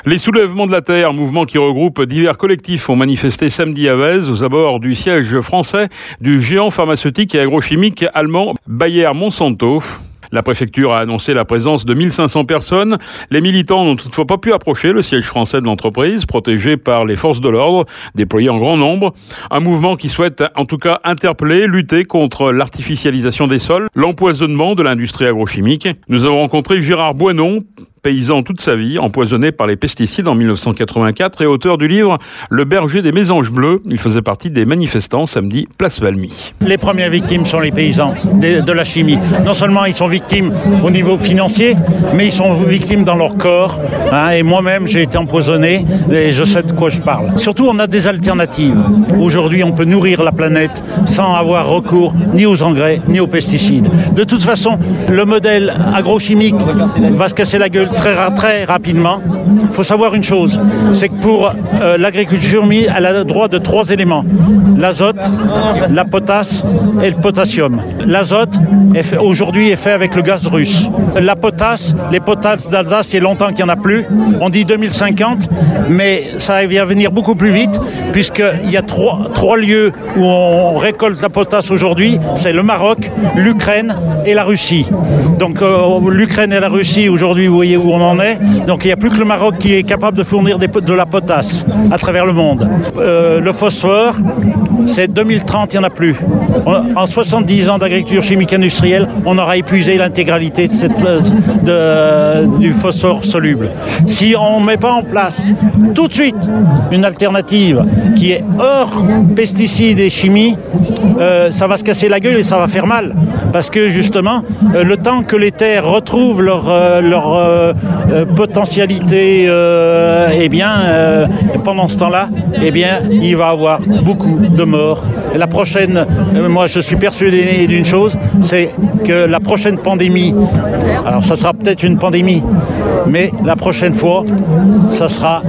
Les soulèvements de la Terre, mouvement qui regroupe divers collectifs, ont manifesté samedi à Vèze aux abords du siège français du géant pharmaceutique et agrochimique allemand Bayer-Monsanto. La préfecture a annoncé la présence de 1500 personnes. Les militants n'ont toutefois pas pu approcher le siège français de l'entreprise, protégé par les forces de l'ordre, déployées en grand nombre. Un mouvement qui souhaite en tout cas interpeller, lutter contre l'artificialisation des sols, l'empoisonnement de l'industrie agrochimique. Nous avons rencontré Gérard Boinon, paysan toute sa vie, empoisonné par les pesticides en 1984 et auteur du livre « Le berger des mésanges bleus ». Il faisait partie des manifestants samedi, place Valmy. Les premières victimes sont les paysans de la chimie. Non seulement ils sont victimes au niveau financier, mais ils sont victimes dans leur corps. Et moi-même, j'ai été empoisonné et je sais de quoi je parle. Surtout, on a des alternatives. Aujourd'hui, on peut nourrir la planète sans avoir recours ni aux engrais, ni aux pesticides. De toute façon, le modèle agrochimique va se casser la gueule très rapidement. Il faut savoir une chose, c'est que pour l'agriculture, elle a le droit de 3 éléments. L'azote, la potasse et le potassium. L'azote, aujourd'hui, est fait avec le gaz russe. La potasse, les potasses d'Alsace, il y a longtemps qu'il n'y en a plus. On dit 2050, mais ça va venir beaucoup plus vite, puisqu'il y a trois lieux où on récolte la potasse aujourd'hui. C'est le Maroc, l'Ukraine et la Russie. Donc l'Ukraine et la Russie, aujourd'hui, vous voyez où on en est. Donc il n'y a plus que le Maroc qui est capable de fournir de la potasse à travers le monde. Le phosphore, c'est 2030, il n'y en a plus. En 70 ans d'agriculture chimique industrielle, on aura épuisé l'intégralité du phosphore soluble. Si on ne met pas en place tout de suite une alternative qui est hors pesticides et chimie, ça va se casser la gueule et ça va faire mal. Parce que justement, le temps que les terres retrouvent leur potentialité, pendant ce temps-là, il va y avoir beaucoup de morts. Et la prochaine, moi je suis persuadé d'une chose, c'est que la prochaine pandémie, alors ça sera peut-être une pandémie, mais la prochaine fois, ça sera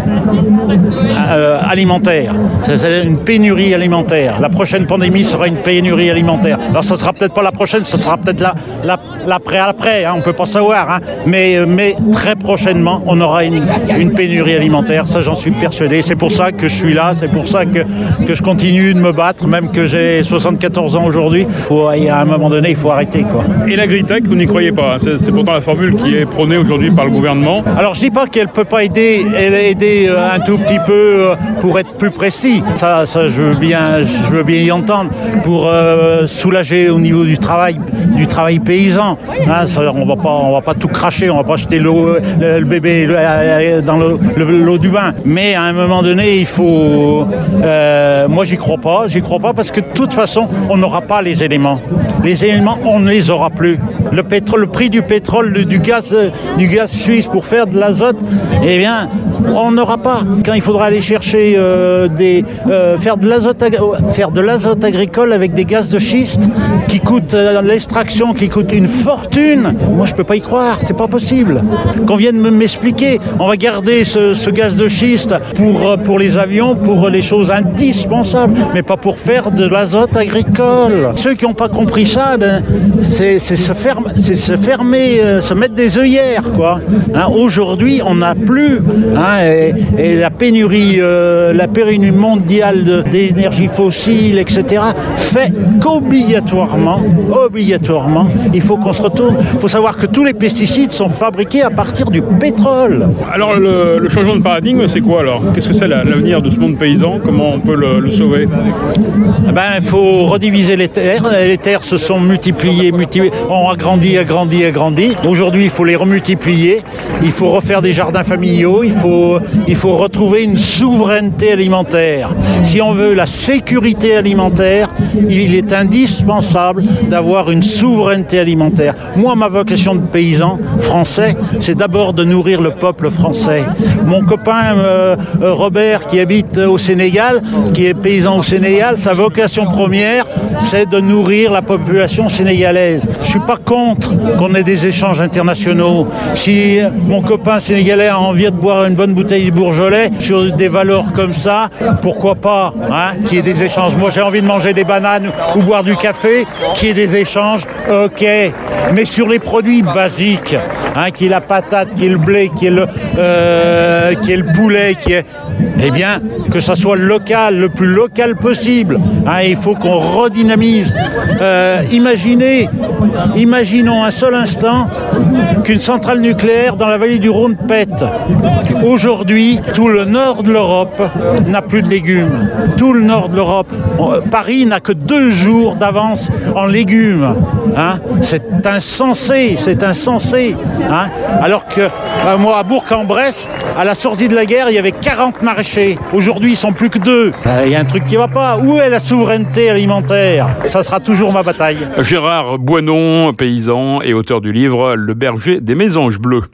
alimentaire. C'est une pénurie alimentaire. La prochaine pandémie sera une pénurie alimentaire. Alors ça sera peut-être pas la prochaine, ça sera peut-être l'après, on peut pas savoir, mais très prochainement, on aura une pénurie alimentaire. Ça, j'en suis persuadé. C'est pour ça que je suis là, c'est pour ça que je continue de me battre, même que j'ai 74 ans aujourd'hui. À un moment donné, il faut arrêter, quoi. Et l'agritech, vous n'y croyez pas? C'est pourtant la formule qui est prônée aujourd'hui par le gouvernement. Alors, je dis pas qu'elle peut pas aider, un tout petit peu pour être plus précis. Ça, je veux bien y entendre, pour soulager au niveau du travail paysan. On va pas tout cracher, on va pas jeter le bébé dans l'eau du bain. Mais à un moment donné, il faut. Moi, j'y crois pas parce que de toute façon, on n'aura pas les éléments. Les éléments, on ne les aura plus. Le prix du pétrole, du gaz suisse pour faire de l'azote, on n'aura pas. Quand il faudra aller chercher faire de l'azote agricole avec des gaz de schiste qui coûtent l'extraction, qui coûte une fortune. Moi, je peux pas y croire, c'est pas possible. Qu'on vienne m'expliquer, on va garder ce gaz de schiste pour les avions, pour les choses indispensables, mais pas pour faire de l'azote agricole. Ceux qui n'ont pas compris ça, c'est se fermer, se mettre des œillères, quoi. Aujourd'hui, on n'a plus, et la pénurie mondiale d'énergie fossile, etc., fait qu'obligatoirement, il faut qu'on se retourne. Il faut savoir que tous les pesticides sont fabriqués à partir du pétrole. Alors le changement de paradigme, c'est quoi alors? Qu'est-ce que c'est l'avenir de ce monde paysan? Comment on peut le sauver? Il faut rediviser les terres. Les terres se sont multipliées, ont agrandi. Aujourd'hui, il faut les remultiplier. Il faut refaire des jardins familiaux. Il faut retrouver une souveraineté alimentaire. Si on veut la sécurité alimentaire, il est indispensable d'avoir une souveraineté alimentaire. Moi, ma vocation de paysan français, c'est d'abord de nourrir le peuple français. Mon copain Robert, qui habite au Sénégal, qui est paysan au Sénégal, sa vocation première, c'est de nourrir la population sénégalaise. Je suis pas contre qu'on ait des échanges internationaux. Si mon copain sénégalais a envie de boire une bonne bouteille de Bourgeois sur des valeurs comme ça, pourquoi pas, qu'il y ait des échanges. Moi, j'ai envie de manger des bananes ou boire du café, qu'il y ait des échanges, ok. mais sur les produits basiques, qui est la patate, qui est le blé, qui est le poulet, eh bien, que ça soit local, le plus local possible. Il faut qu'on redynamise. Imaginons un seul instant qu'une centrale nucléaire dans la vallée du Rhône pète. Aujourd'hui, tout le nord de l'Europe n'a plus de légumes. Tout le nord de l'Europe. Paris n'a que 2 jours d'avance en légumes. C'est insensé. Alors que moi, à Bourg-en-Bresse, à la sortie de la guerre, il y avait 40 maraîchers. Aujourd'hui, ils sont plus que 2. Il y a un truc qui ne va pas. Où est la souveraineté alimentaire? Ça sera toujours ma bataille. Gérard Boinon, paysan et auteur du livre Le berger des mésanges bleus.